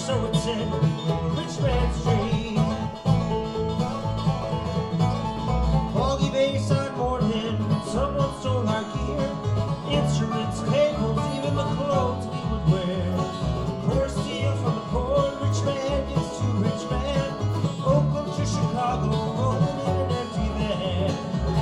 so it's in Rich Man's Dream. Foggy Bayside morning, someone stole our gear, instruments, cables, even the clothes we would wear. Pour steel from the poor rich man gives to rich man. Oakland to Chicago, rolling in an empty van.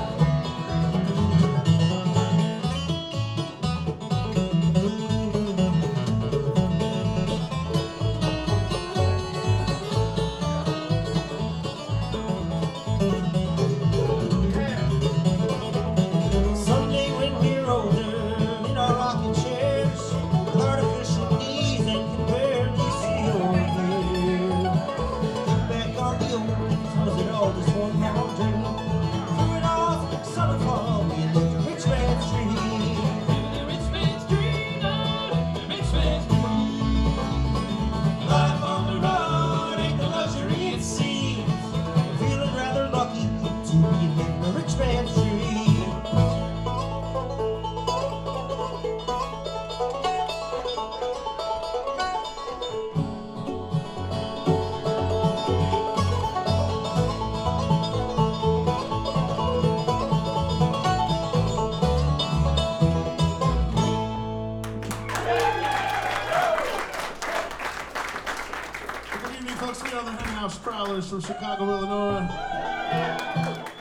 Someday when we're older, in our rocking chairs, with artificial knees and can barely see over here. Look back on the old days, was it all just one long dream? Through it all, spring, summer, fall, we lived a rich man's dream. The rich man's dream, the rich man's dream. Life on the road ain't the luxury it seems. Feeling rather lucky to be living a rich man's dream. Good evening, folks. We are the Henhouse Prowlers from Chicago, Illinois.